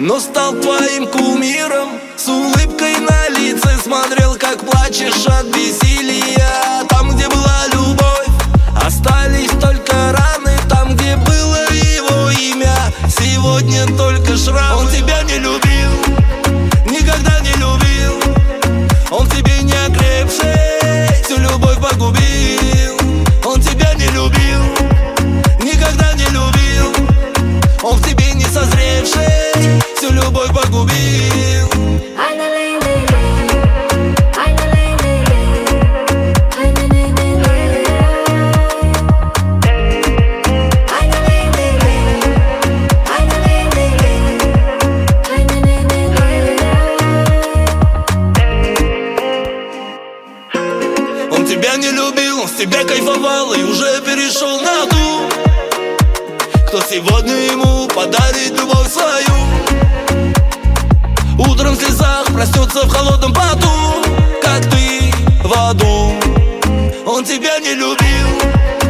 но стал твоим кумиром. С улыбкой на лице смотрел, как плачешь от бессилия. Там, где была любовь, остались только раны. Там, где было его имя, сегодня только шрамы. Он тебя не любил, никогда не любил. Он в тебе не окрепший, всю любовь погубил. Он тебя не любил, никогда не любил. Он в тебе не созревший, всю любовь погубил. Он тебя не любил, он с тебя кайфовал и уже перешел на ту, кто сегодня ему подарит любовь свою. Утром в слезах проснется в холодном поту, как ты в аду. Он тебя не любил,